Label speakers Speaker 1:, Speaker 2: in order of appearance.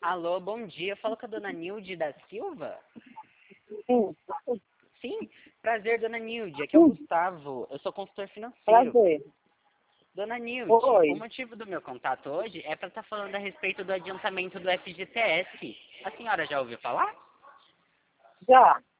Speaker 1: Alô, bom dia. Falo com a dona Nilde da Silva?
Speaker 2: Sim,
Speaker 1: Sim, prazer, dona Nilde. Aqui é o Gustavo. Eu sou consultor financeiro.
Speaker 2: prazer.
Speaker 1: Dona Nilde,
Speaker 2: Oi.
Speaker 1: o motivo do meu contato hoje é para estar falando a respeito do adiantamento do FGTS. A senhora já ouviu falar?
Speaker 2: Já.